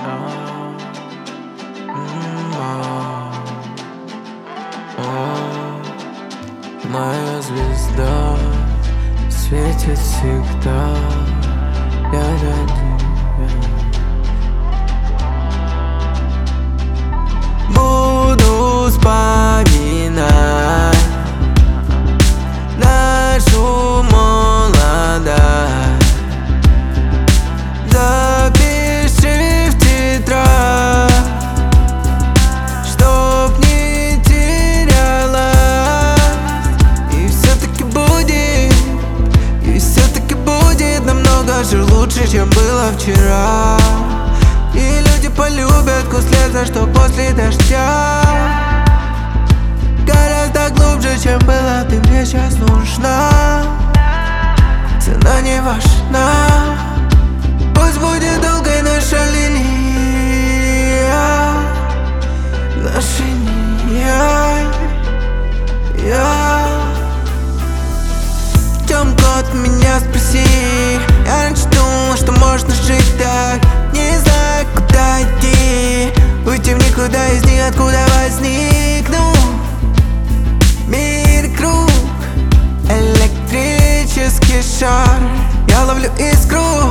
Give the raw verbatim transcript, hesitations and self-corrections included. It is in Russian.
Моя звезда светит всегда, я для тебя. Буду вспоминать нашу молодость. Запиши в тетрадь, чтоб не терялась. И все-таки будет, и все-таки будет намного же лучше, чем было вчера. И люди полюбят вкус лета, что после дождя. Гораздо глубже, чем было, ты мне сейчас нужна. Цена не важна. Пусть будет долгой наша линия, наша линия. В чем год, меня спроси. Я раньше думал, что можно жить так. Не знаю, куда идти, уйти в никуда, из ниоткуда возникну. Мир круг, электрический шар. Я ловлю искру,